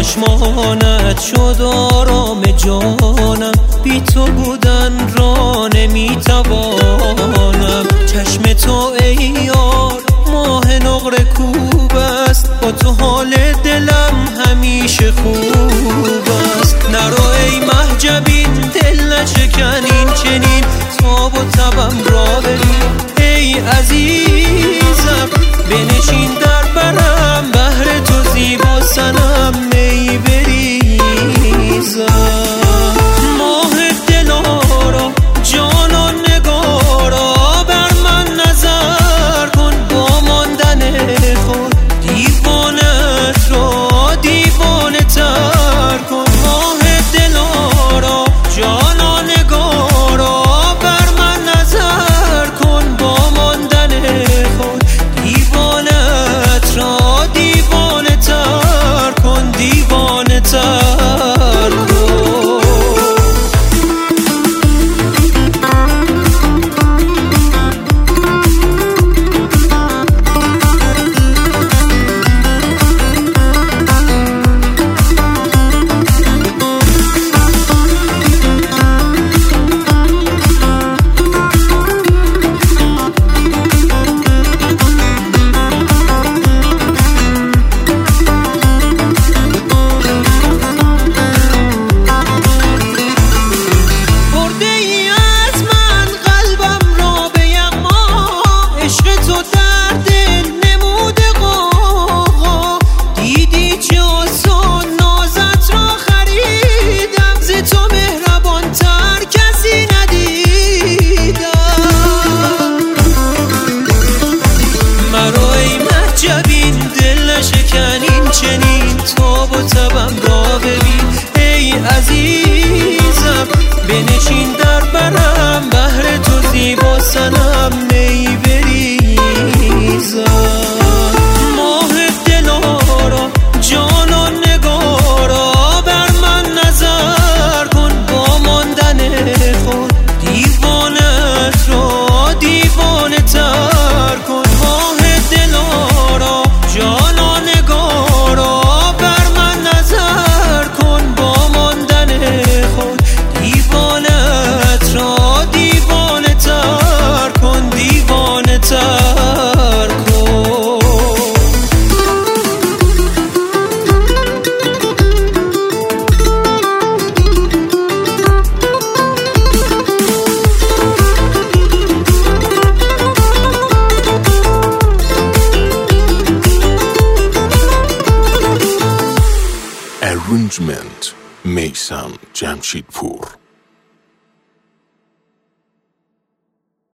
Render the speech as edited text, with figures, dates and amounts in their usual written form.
چشمانت شد آرام جانم، بی تو بودن را نمیتوانم. چشم تو ای یار ماه نقره کوب است، با تو حال دلم همیشه خوب است. نرو ای محجبین دل نشکن این چنین، تاب و تبم را ببین ای عزیزم. بنشین در برم بهر تو زیبا سنم می بریزم. ماه دلارا جانان نگارا بر من نظر کن، با ماندن خود دیوانت را دیوانه تر کن. ماه دلارا جانان نگارا بر من نظر کن، با ماندن خود دیوانت را دیوانه تر کن، دیوانه تر کن. چنین تاب و تبم را ببین ای عزیزم. بنشین در برم بهر تو زیبا سنم می بریزم. ماه دلارا جانان نگارا بر من نظر کن، با ماندن خود دیوانت را دیوانه تر کن. ماه دلارا جانان نگارا بر من نظر کن، با ماندن خود دیوانت را دیوانه تر کن، دیوانه تر کن. Arrangement میثم جمشیدپور.